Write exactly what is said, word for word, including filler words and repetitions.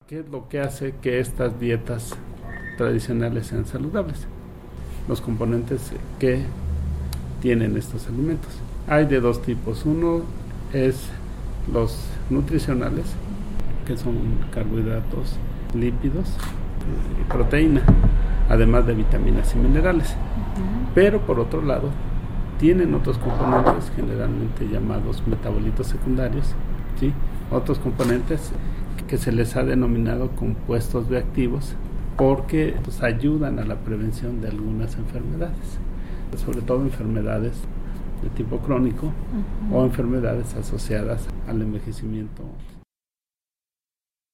¿Qué es lo que hace que estas dietas tradicionales sean saludables? Los componentes que tienen estos alimentos. Hay de dos tipos. Uno es los nutricionales, que son carbohidratos, lípidos y proteína, además de vitaminas y minerales. Uh-huh. Pero por otro lado, tienen otros componentes generalmente llamados metabolitos secundarios, ¿sí? Otros componentes que se les ha denominado compuestos bioactivos porque pues, ayudan a la prevención de algunas enfermedades, sobre todo enfermedades de tipo crónico uh-huh. o enfermedades asociadas al envejecimiento